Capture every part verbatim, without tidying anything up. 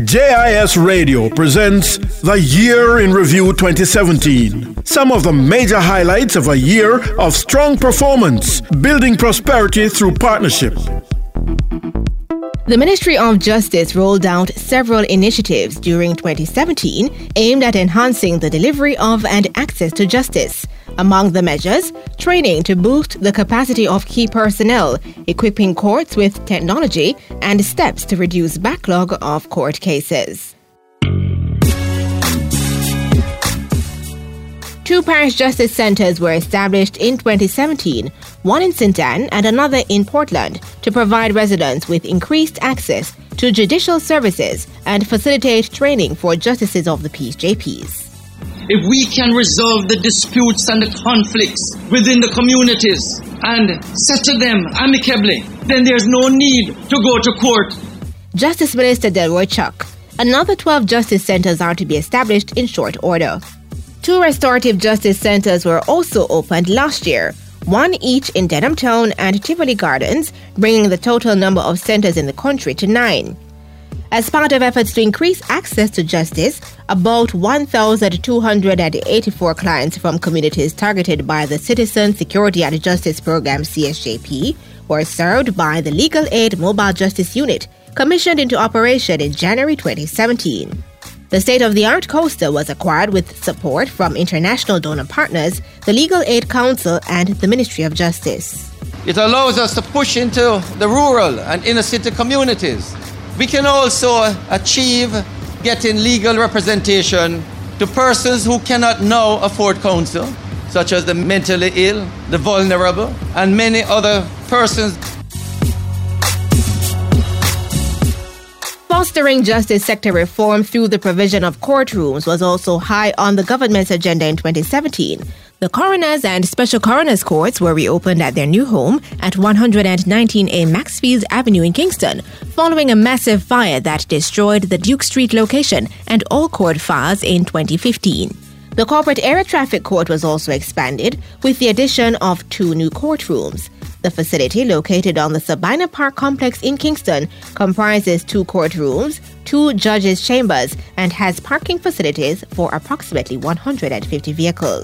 J I S Radio presents The Year in Review twenty seventeen. Some of the major highlights of a year of strong performance, building prosperity through partnership. The Ministry of Justice rolled out several initiatives during twenty seventeen aimed at enhancing the delivery of and access to justice. Among the measures, training to boost the capacity of key personnel, equipping courts with technology, and steps to reduce backlog of court cases. Two parish justice centres were established in twenty seventeen, one in Saint Ann and another in Portland, to provide residents with increased access to judicial services and facilitate training for justices of the P J Ps. If we can resolve the disputes and the conflicts within the communities and settle them amicably, then there's no need to go to court. Justice Minister Delroy Chuck. Another twelve justice centres are to be established in short order. Two restorative justice centres were also opened last year, one each in Denham Town and Tivoli Gardens, bringing the total number of centres in the country to nine. As part of efforts to increase access to justice, about one thousand two hundred eighty-four clients from communities targeted by the Citizen Security and Justice Program C S J P were served by the Legal Aid Mobile Justice Unit, commissioned into operation in January twenty seventeen. The state-of-the-art coaster was acquired with support from international donor partners, the Legal Aid Council, and the Ministry of Justice. It allows us to push into the rural and inner-city communities. We can also achieve getting legal representation to persons who cannot now afford counsel, such as the mentally ill, the vulnerable, and many other persons. Fostering justice sector reform through the provision of courtrooms was also high on the government's agenda in twenty seventeen. The coroners and special coroners courts were reopened at their new home at one nineteen A Maxfield Avenue in Kingston, following a massive fire that destroyed the Duke Street location and all court files in twenty fifteen. The corporate area traffic court was also expanded with the addition of two new courtrooms. The facility, located on the Sabina Park complex in Kingston, comprises two courtrooms, two judges' chambers, and has parking facilities for approximately one hundred fifty vehicles.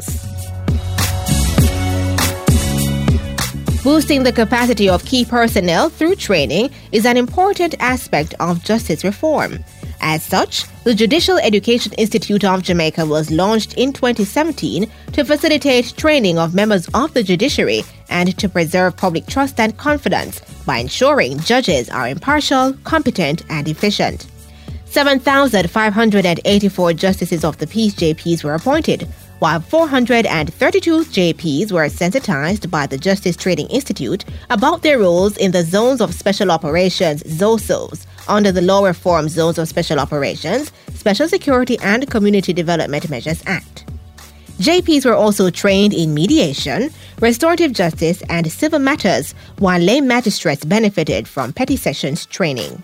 Boosting the capacity of key personnel through training is an important aspect of justice reform. As such, the Judicial Education Institute of Jamaica was launched in twenty seventeen to facilitate training of members of the judiciary and to preserve public trust and confidence by ensuring judges are impartial, competent, and efficient. seven thousand five hundred eighty-four justices of the P J Ps were appointed, while four hundred thirty-two J Ps were sensitized by the Justice Training Institute about their roles in the Zones of Special Operations (Z O S Os) under the Law Reform Zones of Special Operations, Special Security and Community Development Measures Act. J Ps were also trained in mediation, restorative justice, and civil matters, while lay magistrates benefited from petty sessions training.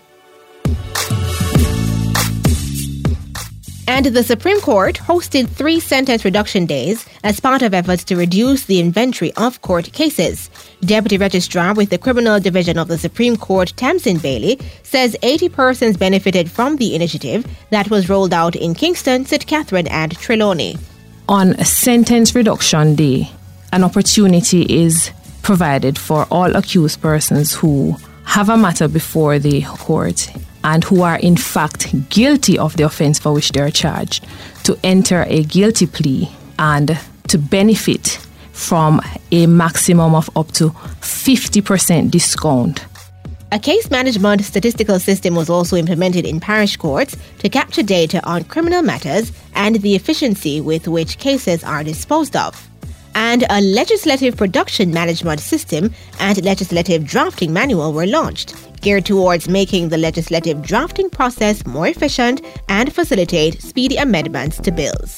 And the Supreme Court hosted three sentence reduction days as part of efforts to reduce the inventory of court cases. Deputy Registrar with the Criminal Division of the Supreme Court, Tamsin Bailey, says eighty persons benefited from the initiative that was rolled out in Kingston, Saint Catherine, and Trelawney. On Sentence Reduction Day, an opportunity is provided for all accused persons who have a matter before the court and who are in fact guilty of the offense for which they are charged to enter a guilty plea and to benefit from a maximum of up to fifty percent discount. A case management statistical system was also implemented in parish courts to capture data on criminal matters and the efficiency with which cases are disposed of. And a legislative production management system and legislative drafting manual were launched, geared towards making the legislative drafting process more efficient and facilitate speedy amendments to bills.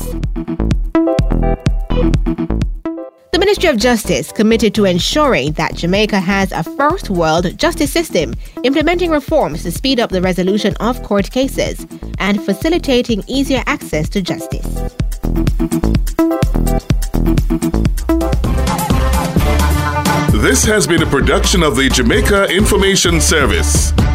The Ministry of Justice committed to ensuring that Jamaica has a first-world justice system, implementing reforms to speed up the resolution of court cases and facilitating easier access to justice. This has been a production of the Jamaica Information Service.